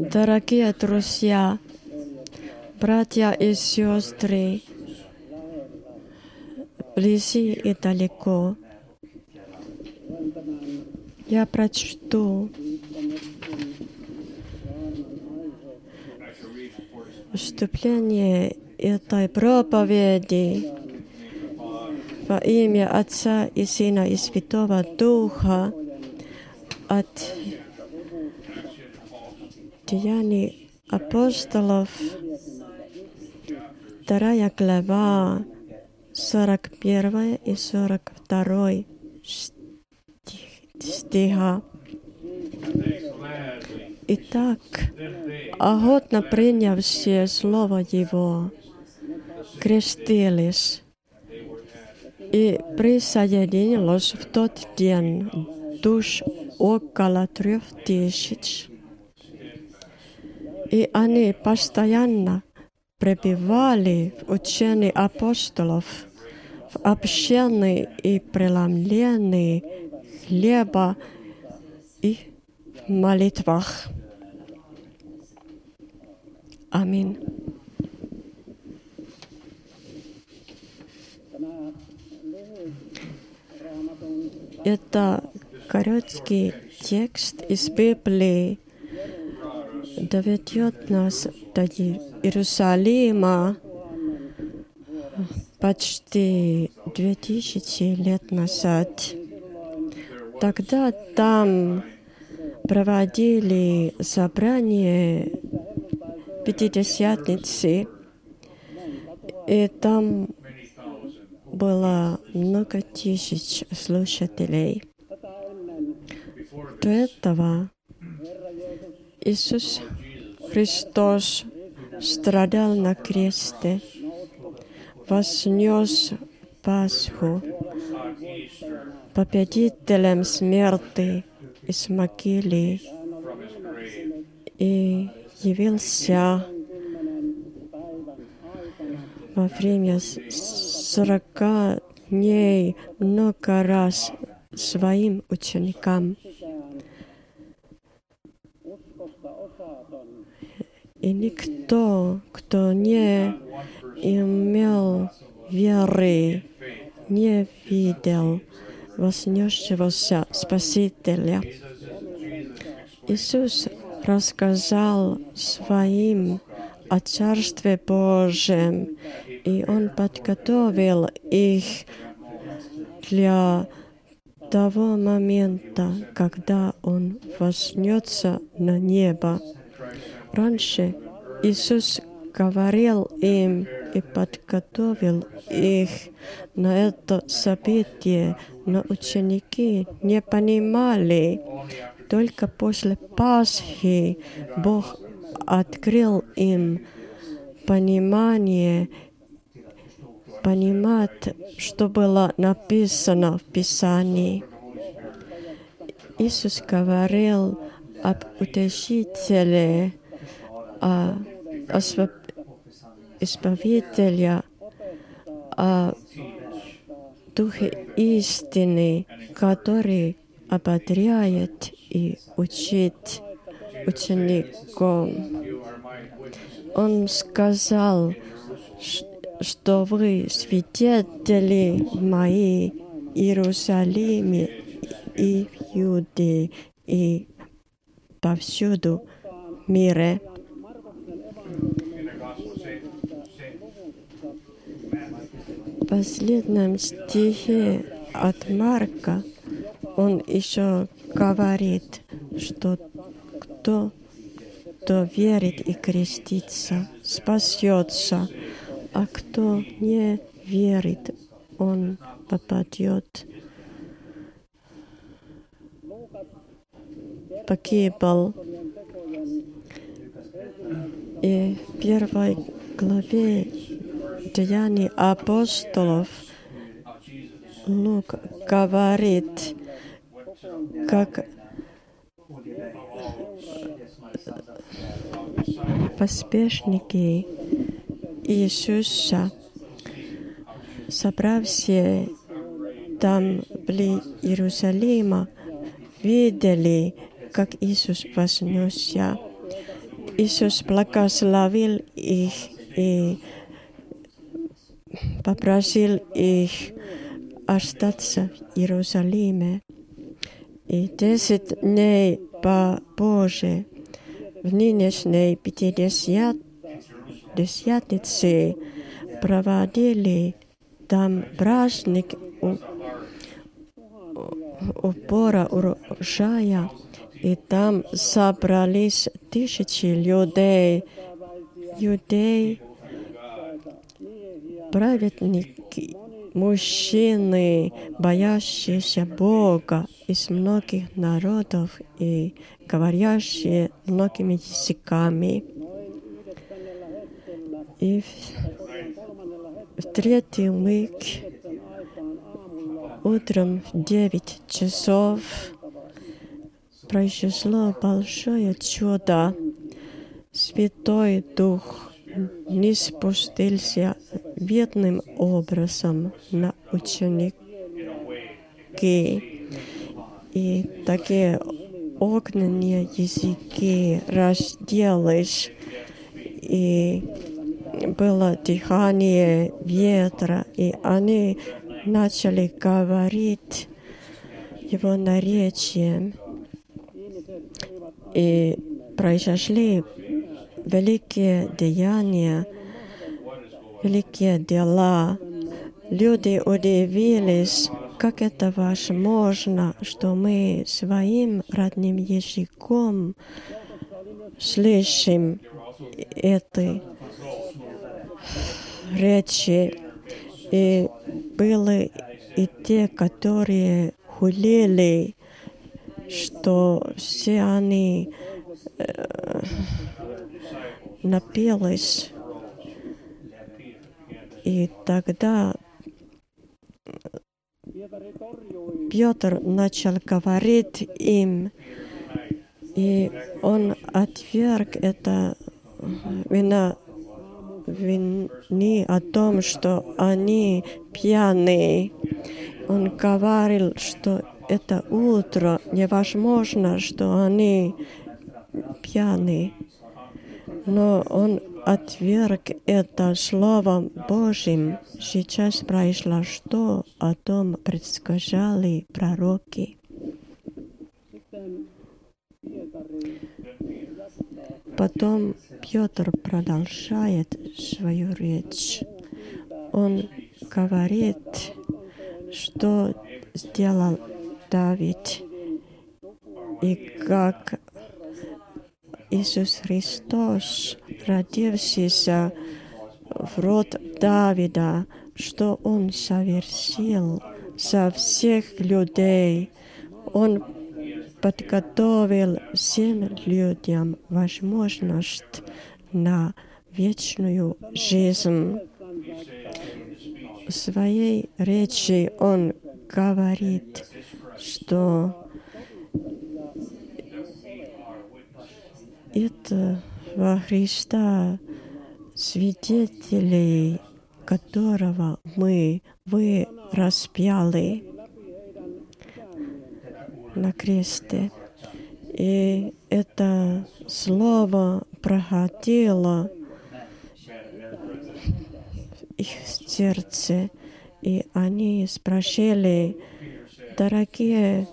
Дорогие друзья, братья и сестры, вблизи и далеко, я прочту вступление этой проповеди во имя Отца и Сына и Святого Духа от Деяний апостолов, 2 глава, 41 и 42 стиха. Итак, охотно принявшие слово Его, крестились, и присоединилось в тот день душ около 3000. И они постоянно пребывали в учении апостолов, в общении и преломлении хлеба и в молитвах. Аминь. Это короткий текст из Библии доведет нас до Иерусалима почти 2000 лет назад. Тогда там проводили собрание Пятидесятницы, и там было много тысяч слушателей. До этого Иисус Христос страдал на кресте, вознес Пасху, победителем смерти из могилы, и явился во время 40 дней много раз своим ученикам. И никто, кто не имел веры, не видел вознесшегося Спасителя. Иисус рассказал своим о Царстве Божьем, и Он подготовил их для того момента, когда Он вознесется на небо. Раньше Иисус говорил им и подготовил их на это событие, но ученики не понимали. Только после Пасхи Бог открыл им понимать, что было написано в Писании. Иисус говорил об Утешителе, о Избавителе, о Духе истины, который ободряет и учит учеников. Он сказал, что вы свидетели мои в Иерусалиме и в Иудее и повсюду в мире. В последнем стихе от Марка он еще говорит, что кто верит и крестится, спасется, а кто не верит, он попадет, погибал. И в 1 главе Деяний апостолов Лук говорит, как поспешники Иисуса, собравшие там вблизи Иерусалима, видели, как Иисус вознесся. Иисус благословил их и попросил их остаться в Иерусалиме. И 10 дней позже, в нынешней Пятидесятнице, проводили там праздник убора урожая, и там собрались тысячи людей, праведники, мужчины, боящиеся Бога из многих народов и говорящие многими языками. И в третий миг, утром в 9 часов, произошло большое чудо. Святой Дух не спустился видным образом на ученики. И такие огненные языки разделись, и было дыхание ветра, и они начали говорить его наречием. И произошли великие деяния, великие дела. Люди удивились, как это возможно, что мы своим родным языком слышим этой речи. И были и те, которые хулили, что все они напились. И тогда Петр начал говорить им, и он отверг это вины о том, что они пьяные. Он говорил, что это утро невозможно, что они пьяные. Но он отверг это Словом Божьим. Сейчас произошло, о том предсказали пророки. Потом Петр продолжает свою речь. Он говорит, что сделал Давид, и как Иисус Христос, родившийся в род Давида, что Он совершил со всех людей. Он подготовил всем людям возможность на вечную жизнь. В своей речи Он говорит, что этого Христа, свидетелей которого вы распяли на кресте. И это слово проходило их сердце, и они спросили: дорогие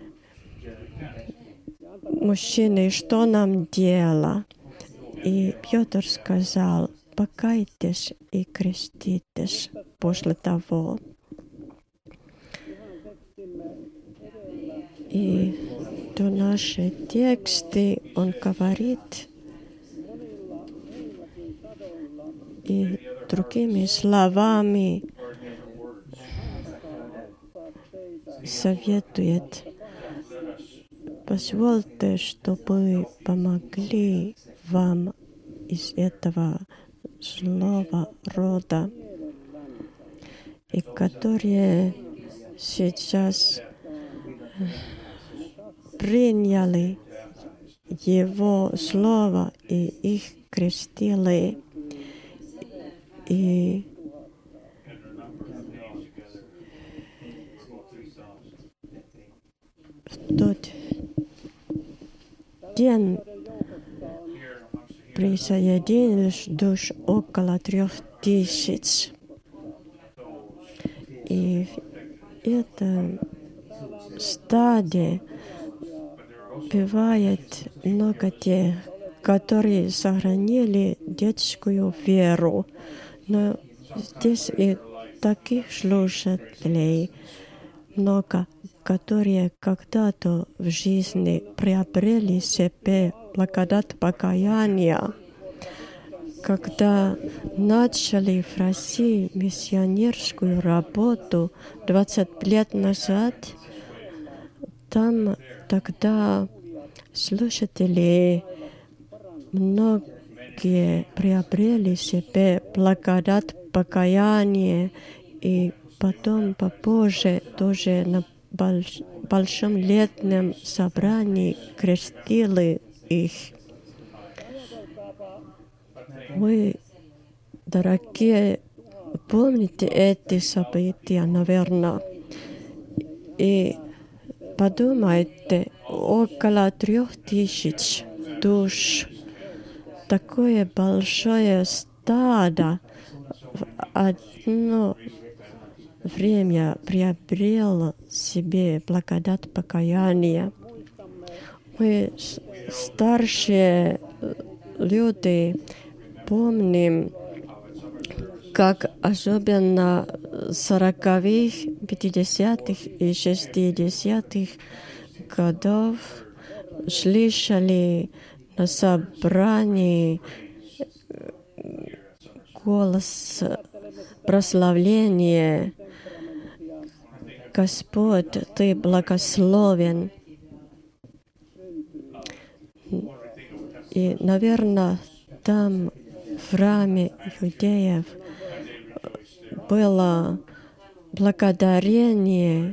мужчины, что нам делать? И Петр сказал: покайтесь и креститесь после того. И до наши тексты он говорит, и другими словами советует: позвольте, чтобы помогли вам из этого злого рода, и которые сейчас приняли Его Слово и их крестили. И в тот день присоединились душ около 3000. И в этом стадии бывает много тех, которые сохранили детскую веру. Но здесь и таких слушателей много, которые когда-то в жизни приобрели себе благодать покаяния. Когда начали в России миссионерскую работу 20 лет назад, там тогда слушатели многие приобрели себе благодать покаяния, и потом попозже тоже на большом летнем собрании крестили их. Вы, дорогие, помните эти события, наверное, и подумайте, около 3000 душ, такое большое стадо в одно время приобрело себе благодать покаяния. Мы, старшие люди, помним, как особенно 40-х, 50-х и 60-х годов слышали на собрании голос прославления: «Господь, Ты благословен». И, наверное, там в храме иудеев было благодарение,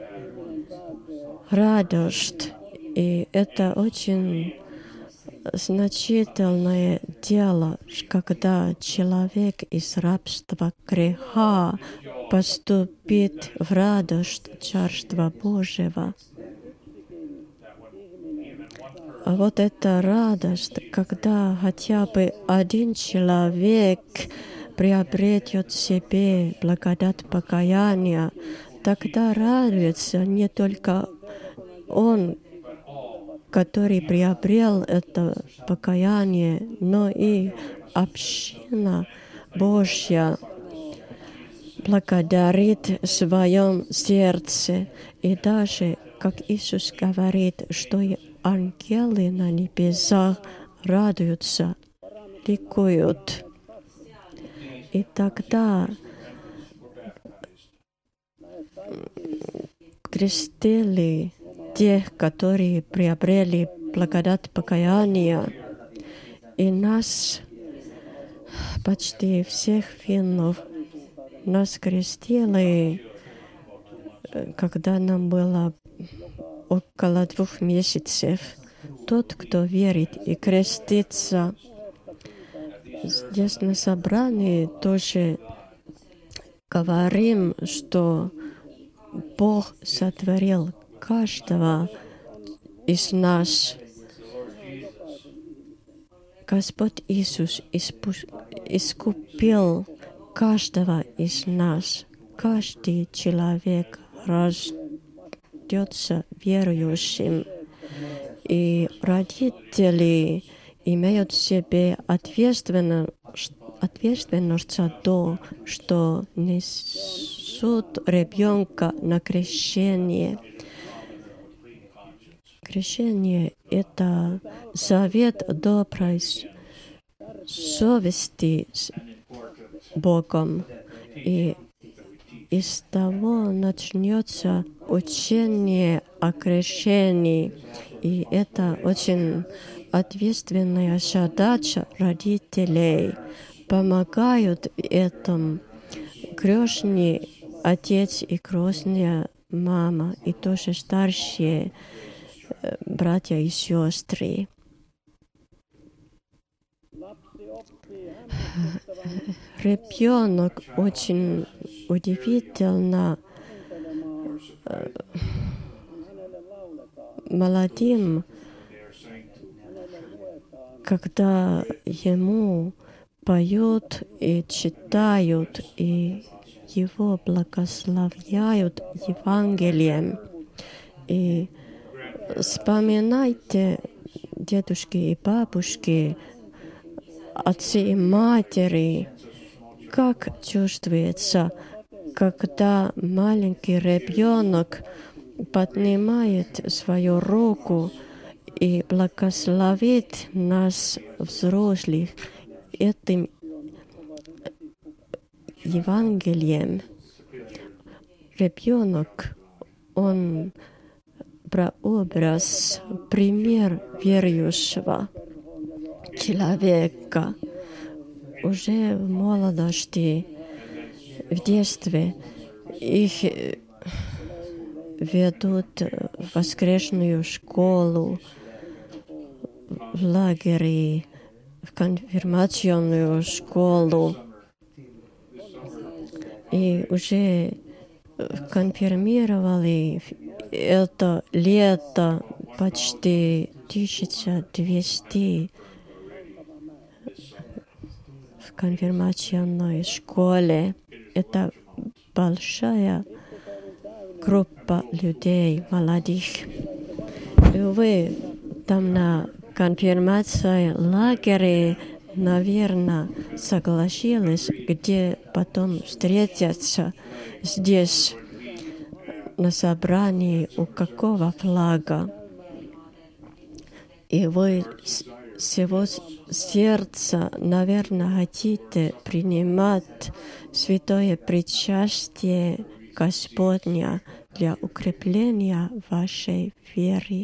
радость. И это очень значительное дело, когда человек из рабства греха поступит в радость Царства Божьего. А вот эта радость, когда хотя бы один человек приобретет себе благодать покаяния, тогда радуется не только он, который приобрел это покаяние, но и община Божья благодарит в своем сердце. И даже, как Иисус говорит, что и ангелы на небесах радуются, ликуют. И тогда крестили тех, которые приобрели благодать покаяния. И нас, почти всех финнов, нас крестили, когда нам было около 2 месяцев. Тот, кто верит и крестится, здесь на собрании тоже говорим, что Бог сотворил каждого из нас. Господь Иисус искупил каждого из нас. Каждый человек рождется верующим. И родители имеют в себе ответственность за то, что несут ребенка на крещение. Крещение — это завет доброй совести с Богом. И из того начнется учение о крещении. И это очень ответственная задача родителей. Помогают этому крестный отец и крестная мама, и тоже старшие братья и сестры. Ребенок очень удивительно молодым, когда ему поют и читают, и его благословляют Евангелием. И вспоминайте, дедушки и бабушки, отцы и матери, как чувствуется, когда маленький ребенок поднимает свою руку и благословит нас, взрослых, этим Евангелием. Ребенок, он прообраз, пример верующего человека. Уже в молодости, в детстве их ведут в воскресную школу, в лагерь, в конфирмационную школу. И уже конфирмировали это лето почти 1200 в конфирмационной школе. Это большая группа людей, молодых. И вы там на конфирмации лагере, наверное, согласились, где потом встретятся здесь на собрании у какого флага. И вы всего сердца, наверное, хотите принимать святое причастие Господня для укрепления вашей веры.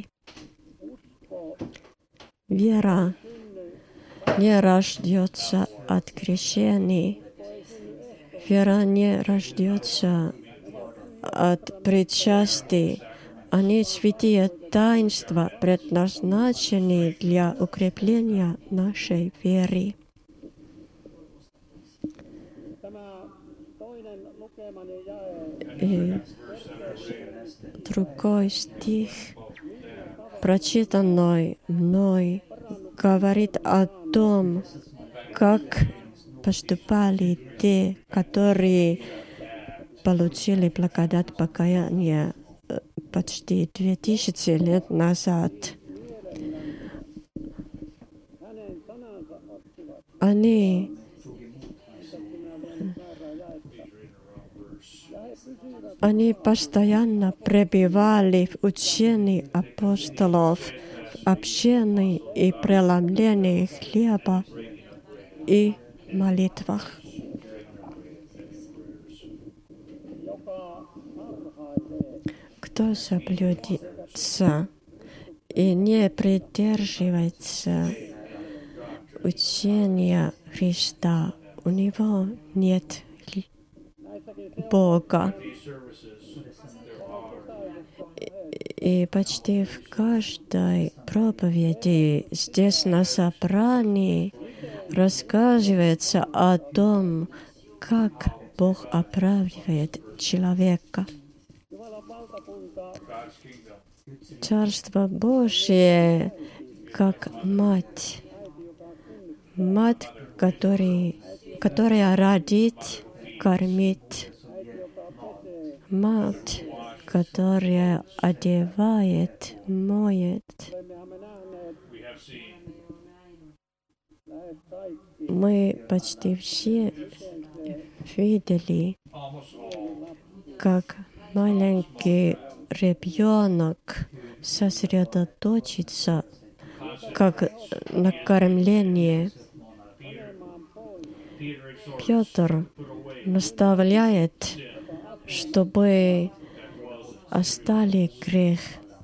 Вера не рождется от крещений. Вера не рождается от причастий. Они святые таинства, предназначенные для укрепления нашей веры. И другой стих, прочитанный мной, говорит о том, как поступали те, которые получили благодать покаяния почти 2000 лет назад. Они постоянно пребывали в учении апостолов, в общении и преломлении хлеба и молитвах. Кто соблюдется и не придерживается учения Христа, у него нет Бога. И почти в каждой проповеди здесь на собрании рассказывается о том, как Бог оправдывает человека. Царство Божие как мать, которая родит, кормит, мать, которая одевает, моет. Мы почти все видели, как маленький ребенок сосредоточится как на кормлении. Петр наставляет, чтобы оставили грех,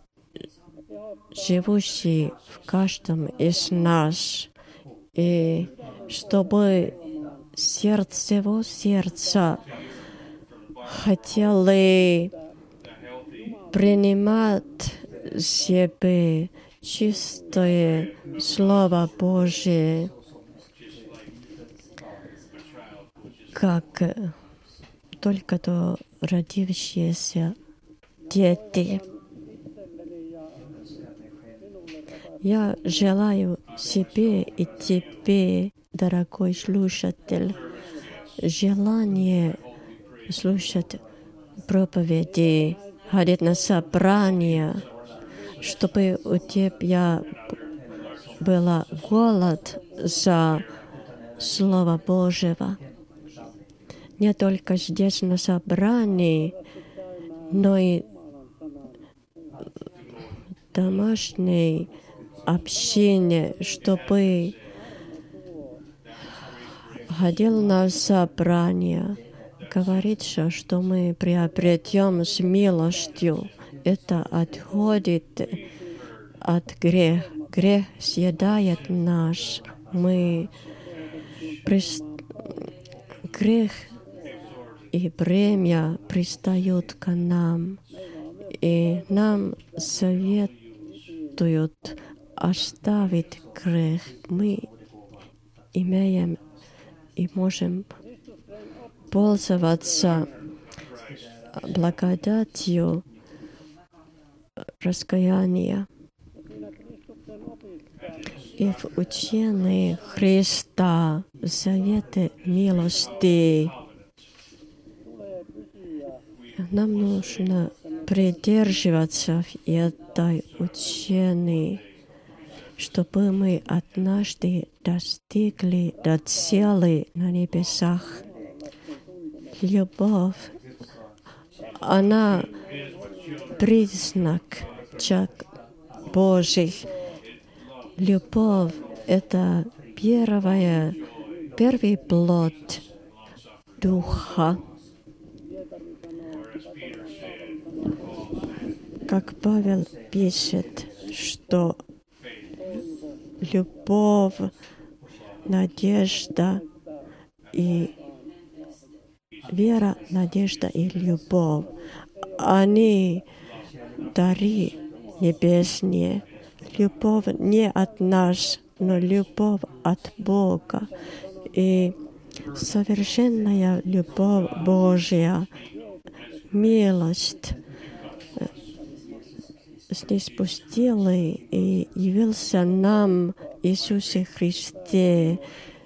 живущий в каждом из нас, и чтобы всего сердца хотели принимать в себе чистое Слово Божие, как только то родившиеся дети. Я желаю себе и тебе, дорогой слушатель, желание слушать проповеди, ходить на собрания, чтобы у тебя был голод за Слово Божьего. Не только здесь на собрании, но и домашней общине, чтобы ходил на собрания, говорится, что мы приобретем с милостью. Это отходит от греха. Грех съедает нас. Грех и бремя пристают к нам. И нам советуют оставить грех. Мы имеем и можем пользоваться благодатью раскаяния. И в учении Христа, в завете милости, нам нужно придерживаться в этой учении, чтобы мы однажды достигли до цели на небесах. Любовь, она признак Божий. Любовь — это первый плод Духа. Как Павел пишет, что любовь, надежда и вера, надежда и любовь, они дары небесные. Любовь не от нас, но любовь от Бога. И совершенная любовь Божья, милость снизпустила и явился нам, Иисусе Христе,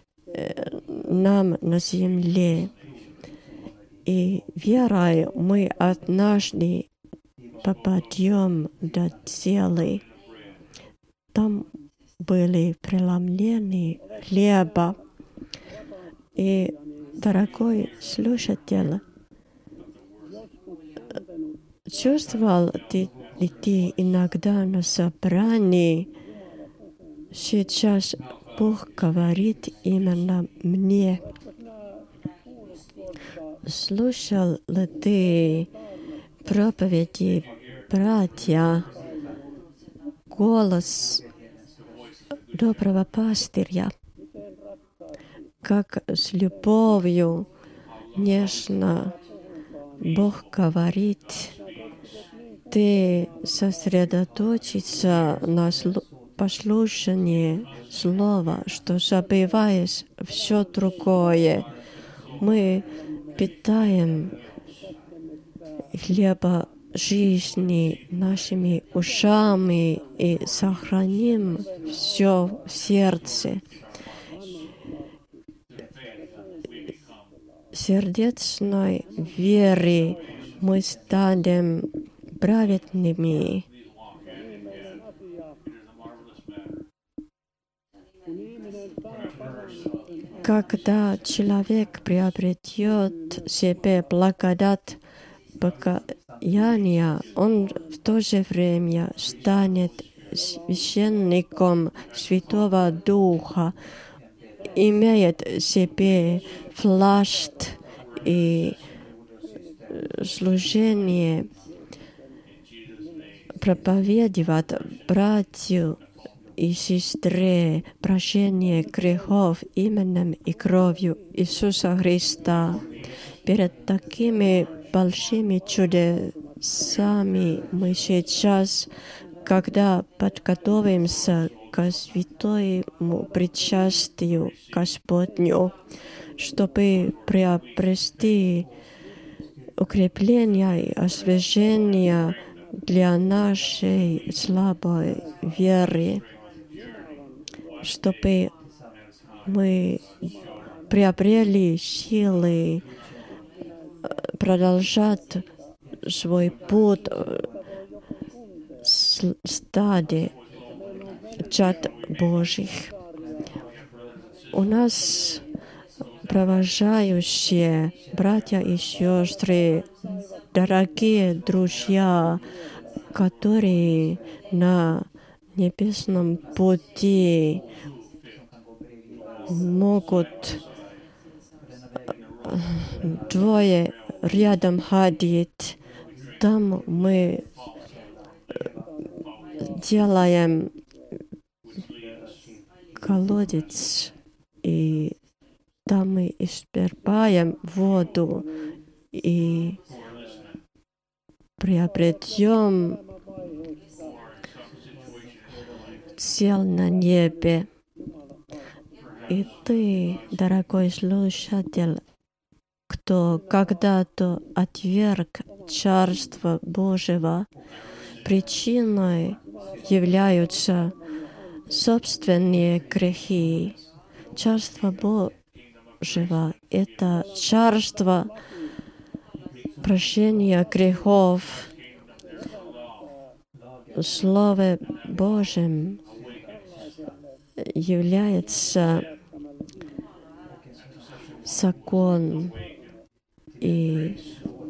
нам на земле. И верой мы однажды попадем до цели. Там были преломлены хлеба. И, дорогой слушатель, чувствовал ли ты иногда на собрании, сейчас Бог говорит именно мне? Слушал ли ты проповеди братья, голос доброго пастыря, как с любовью нежно Бог говорит? Ты сосредоточишься на послушании слова, что забываешь все другое. Мы питаем хлеба жизни нашими ушами и сохраним все в сердце. Сердечной верой мы станем праведными. Когда человек приобретет себе благодать покаяния, он в то же время станет священником Святого Духа, имеет в себе власть и служение проповедовать братью и сестре прощение грехов именем и кровью Иисуса Христа. Перед такими большими чудесами мы сейчас, когда подготовимся к святому причастию Господню, чтобы приобрести укрепление и освящение для нашей слабой веры. чтобы мы приобрели силы продолжать свой путь стадии чад Божьих. У нас провожающие братья и сестры, дорогие друзья, которые на небесном пути могут двое рядом ходить. Там мы делаем колодец, и там мы исчерпаем воду и приобретем цел на небе. И ты, дорогой слушатель, кто когда-то отверг Царство Божьего, причиной являются собственные грехи. Царство Божьего — это царство прощения грехов. Слово Божьим является закон, и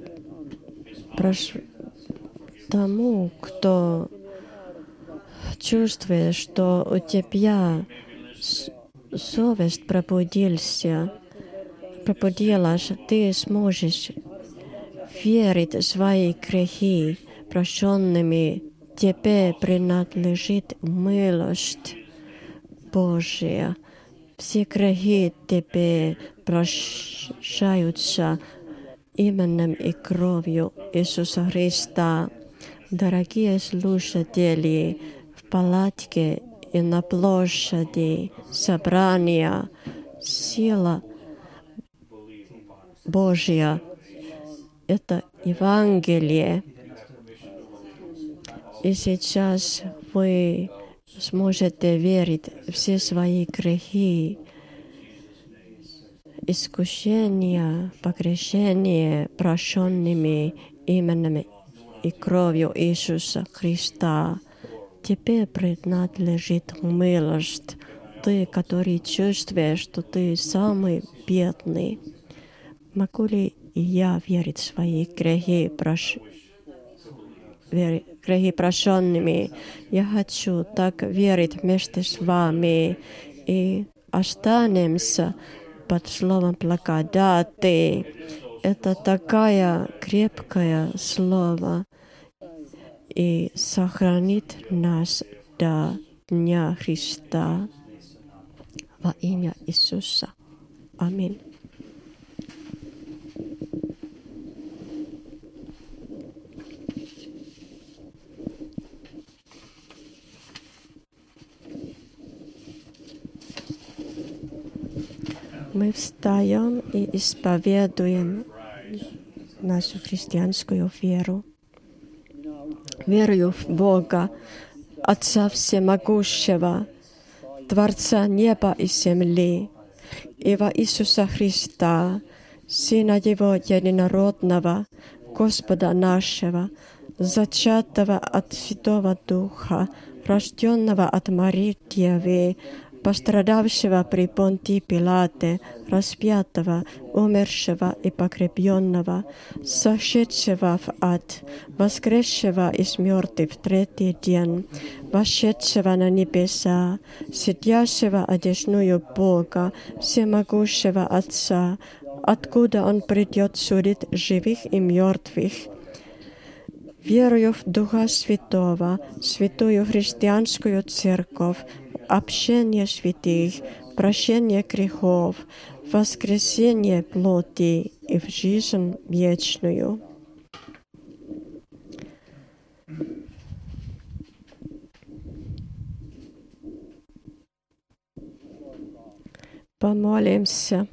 тому, кто чувствует, что у тебя совесть пробудилась, ты сможешь верить в свои грехи прощенными. Тебе принадлежит милость Божия. Все грехи тебе прощаются именем и кровью Иисуса Христа. Дорогие слушатели, в палатке и на площади собрания сила Божья — это Евангелие. И сейчас вы сможете верить в все свои грехи, искушения, погрешения, прощенными именем и кровью Иисуса Христа. Тебе принадлежит милость. Ты, который чувствуешь, что ты самый бедный. Могу ли я верить в свои грехи прощенными? Я хочу так верить вместе с вами. И останемся под словом благодати. Это такое крепкое слово и сохранит нас до Дня Христа. Во имя Иисуса. Аминь. Мы встаем и исповедуем нашу христианскую веру. Верую в Бога, Отца Всемогущего, Творца неба и земли, и во Иисуса Христа, Сына Его Единородного, Господа нашего, зачатого от Святого Духа, рожденного от Марии Девы, пострадавшего при Понтии Пилате, распятого, умершего и погребенного, сошедшего в ад, воскресшего из мертвых в третий день, вошедшего на небеса, сидящего одесную Бога, всемогущего Отца, откуда Он придет судить живых и мертвых. Верую в Духа Святого, святую христианскую церковь, общение святых, прощение грехов, воскресение плоти и в жизнь вечную. Помолимся.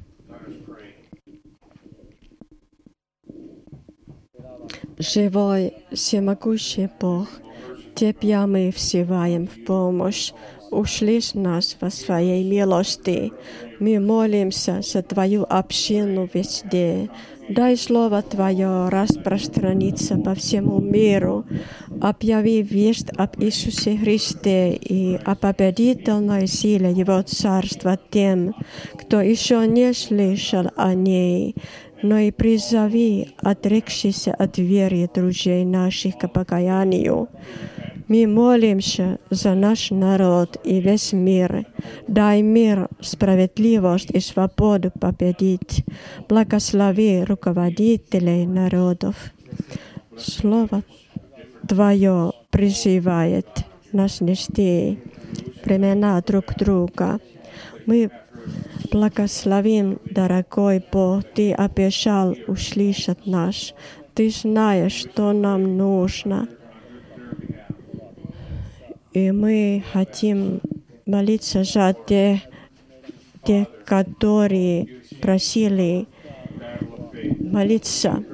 Живой, всемогущий Бог, Тебя мы взываем в помощь. ушли с нас во Своей милости. Мы молимся за Твою общину везде. Дай Слово Твое распространиться по всему миру. Объяви весть об Иисусе Христе и о победительной силе Его Царства тем, кто еще не слышал о ней, но и призови отрекшихся от веры друзей наших к покаянию. Мы молимся за наш народ и весь мир. Дай мир, справедливость и свободу победить. Благослови руководителей народов. Слово Твое призывает нас нести времена друг друга. Мы благословим, дорогой Бог, Ты обещал услышать нас. Ты знаешь, что нам нужно. И мы хотим молиться за тех, которые просили молиться.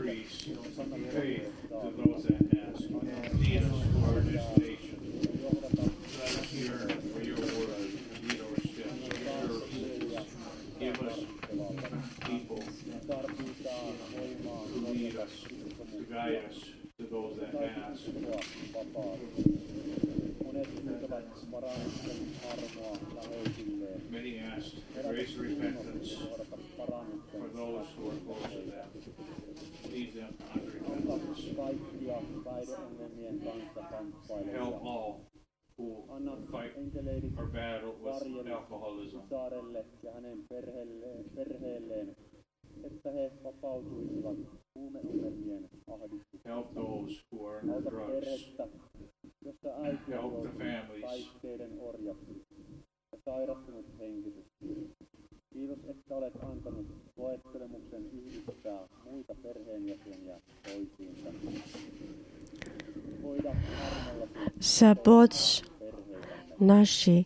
Many asked grace and repentance for those who are close to them. Lead them unto repentance. Help all who fight or battle with alcoholism. Ja hänen perheelleen, että he vapautuisivat huumeongelmien ahdistuksesta. Help those who are under Auta drugs. perhettä, jossa äiti Help on the families. päihteiden orjaksi ja sairastunut henkisesti. Kiitos, että olet antanut koettelemuksen yhdistää muita perheenjäseniä toisiinsa. Hoida armollasi Заботь наши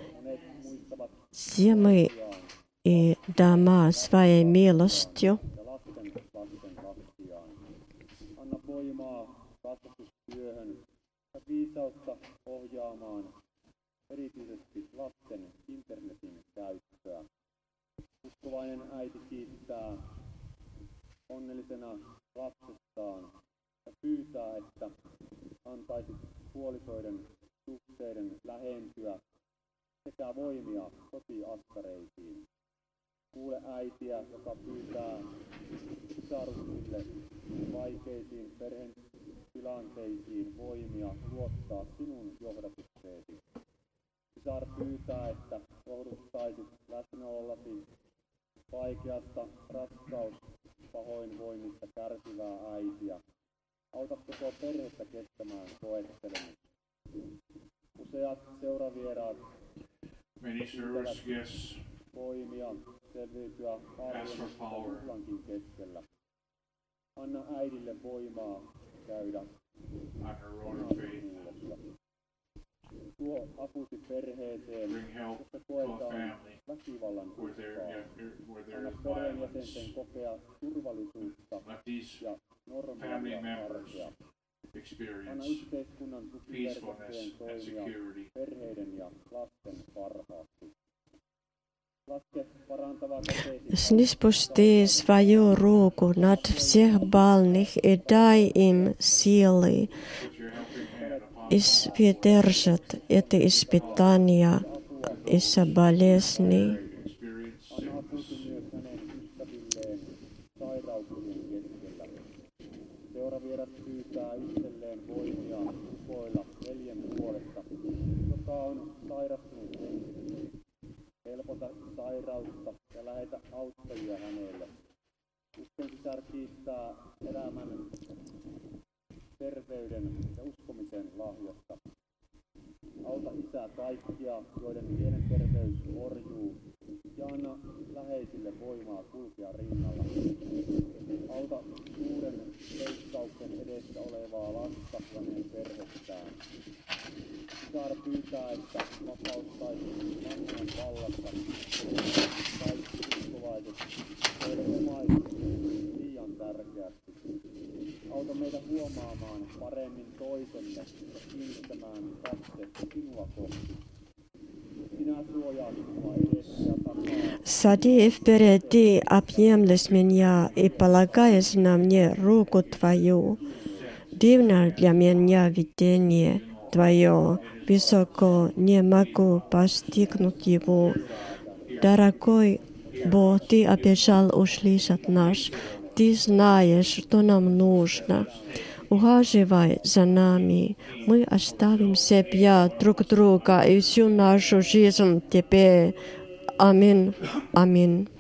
земли и дома Своей милостью. ja lasten lapsiaan. Anna voimaa kasvatustyöhön ja viisautta ohjaamaan erityisesti lasten internetin käyttöä. Uskovainen äiti kiittää onnellisena lapsestaan ja pyytää, että antaisit puolisoiden suhteiden lähentyä sekä voimia kotiaskareisiin. Kuule äitiä, joka pyytää sisaruksille vaikeisiin perheen tilanteisiin voimia luottaa sinun johdatukseesi. Sisar pyytää, että lohduttaisit läsnäolollasi vaikeasta raskauspahoinvoinnista kärsivää äitiä. Auta koko perhettä kestämään koettelemus. Useat seuravieraat Many service guests voimia selviytyä arjen power. kuplankin keskellä. Anna äidille voimaa käydä on her road of faith. kuulessa. Tuo apusi perheeseen, Bring help jossa to a koetaan family väkivallan where there, uhkaa. where there Anna is violence. perheenjäsenten kokea turvallisuutta Let these ja family normaalia members arkea. Anna experience yhteiskunnan tukiverkostojen peacefulness and toimia security. perheiden ja lasten parhaaksi. Laske parantava käteesi Снизпусти свою руку над всех больных и дай им силы Put your helping hand upon выдержать это испытание из-за болезни. experience Anna apusi myös hänen ystävilleen sairauksien keskellä. Seuravieras pyytää itselleen voimia rukoilla veljen puolesta, joka on sairastunut henkisesti. Helpota sairautta ja lähetä auttajia hänelle. Uskon sisar kiittää elämän, terveyden ja uskomisen lahjasta. Auta isää kaikkia, joiden mielenterveys horjuu, ja anna läheisille voimaa kulkea rinnalla. Auta suuren leikkauksen edessä olevaa lasta ja hänen perhettään. Sisar pyytää, että vapauttaisi vanhan vallasta kaikki uskovaiset, joiden omaisuus on liian tärkeästi. Auta meitä huomaamaan paremmin toisemme ja kiinnittämään katse sinua kohti. Сади впереди, объемлешь меня и полагаешь на мне руку Твою. Дивно для меня видение Твое, высоко не могу постигнуть его. Дорогой Бог, Ты обещал услышать нас. Ты знаешь, что нам нужно. Ухаживай за нами. Мы оставим себя, друг друга и всю нашу жизнь Тебе. Аминь. Аминь.